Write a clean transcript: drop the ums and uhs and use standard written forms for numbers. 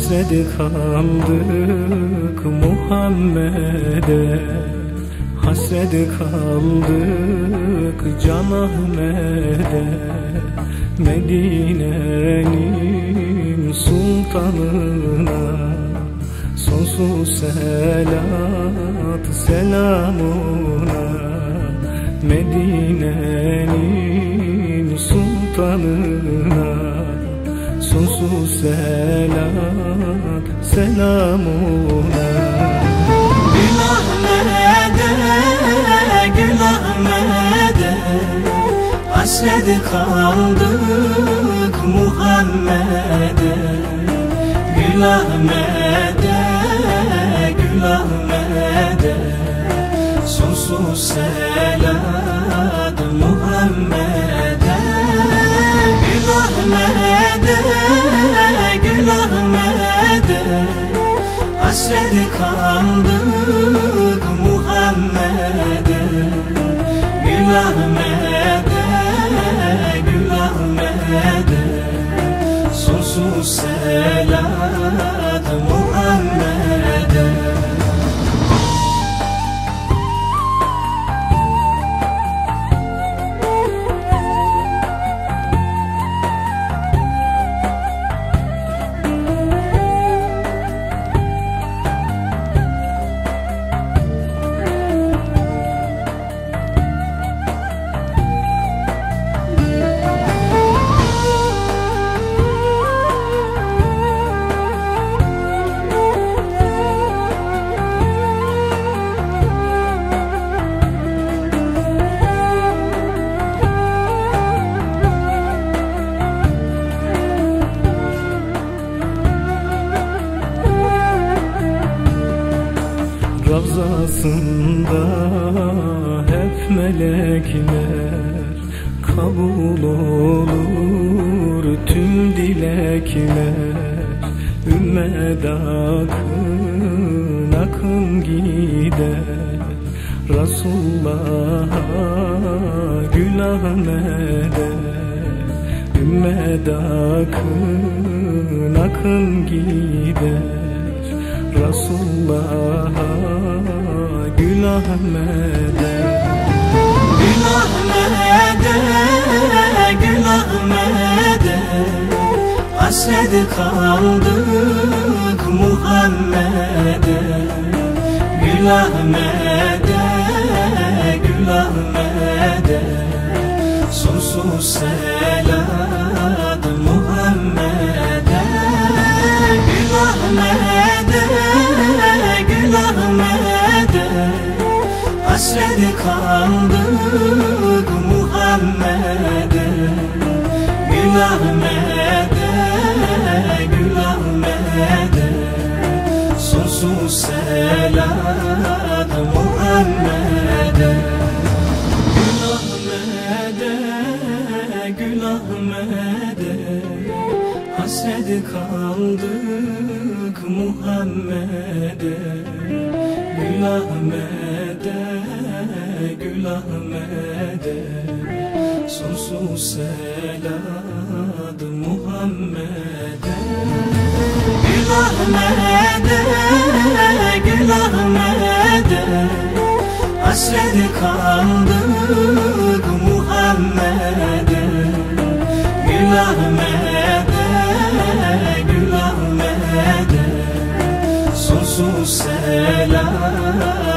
Hasret kaldık Muhammed'e, hasret kaldık Can Ahmet'e, Medine'nin sultanına sonsuz selat selamuna. Medine'nin sultanına sonsuz selat selamuna. Gül Ahmet'e, Gül Ahmet'e, hasret kaldık Muhammed'e. Gül Ahmet'e, Gül Ahmet'e, sonsuz selat Muhammed'e. Gül Ahmet'e, Gül Ahmet'e, hasret kaldık Muhammed'e. Gül Ahmet'e, Gül Ahmet'e, sonsuz selat Muhammed'e. Ravzasında hep melekler, kabul olur tüm dilekler. Ümmet akın akın gider Resulullah'a, Gül Ahmet'e. Ümmet akın akın gider Resulullah'a, Gül Ahmet'e. Gül Ahmet'e, Gül Ahmet'e, hasret kaldık Muhammed'e. Gül Ahmet'e, Gül Ahmet'e, sonsuz selat Muhammed'e. Gül Ahmet'e, Gül Ahmet'e, hasret kaldık Muhammed'e. Gül Ahmet'e, Gül Ahmet'e, sonsuz selat Muhammed'e. Gül Ahmet'e, Gül Ahmet'e, hasret kaldık Muhammed'e. Gül Ahmet'e, Gül Ahmet'e, sonsuz selat Muhammed'e. Gül Ahmet'e, Gül Ahmet'e, hasret kaldık Muhammed'e. Gül Ahmet'e, Gül Ahmet'e, sonsuz selat